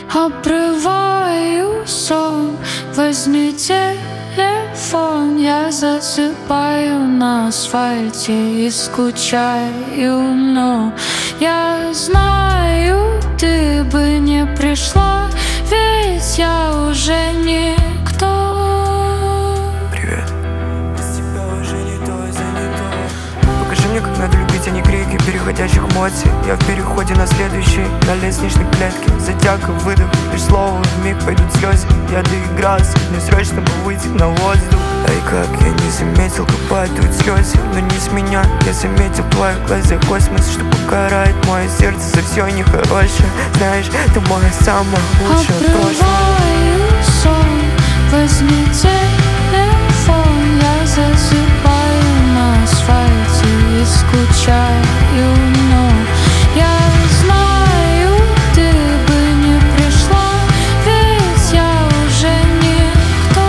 Обрываю сон, возьми телефон. Я засыпаю на асфальте и скучаю, но я знаю, ты бы не пришла, ведь я уже никто. Привет. Без тебя уже не то, занято. Покажи мне, как надо любить, а не крики переходящих эмоций. Я в переходе на следующий, на лестничной клетке. Затяга, выдох, лишь слово, вмиг пойдут слезы. Я доигрался, мне срочно бы выйти на воздух. Ай, как я не заметил, как падают слезы. Но не с меня, я заметил в твоих глазах космос, что покарает мое сердце за все нехорошее. Знаешь, ты моя самая лучшая прошлое. Обрываю сон, возьми телефон. Я засыпаю на асфальте и скучаю, но я знаю, ты бы не пришла, ведь я уже никто.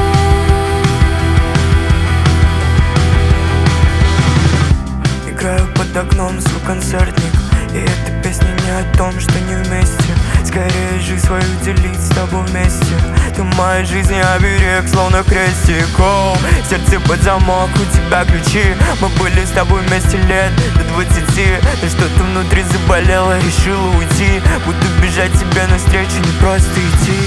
Играю под окном свой концертник, и эта песня не о том, что не вместе. Скорее жизнь свою делить с тобой вместе. Ты моя жизнь, я берег, словно крестик. Оу, сердце под замок, у тебя ключи. Мы были с тобой вместе лет до 20. Но что-то внутри заболело, решила уйти. Буду бежать тебе навстречу, не просто идти.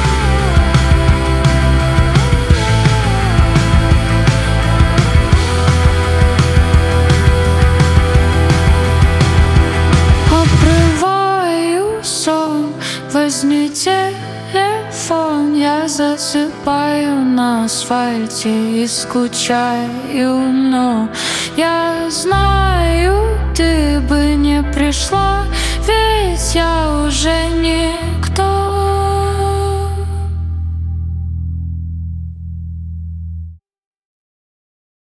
Обрываю сон, возьми телефон. Я засыпаю на асфальте и скучаю, но я знаю,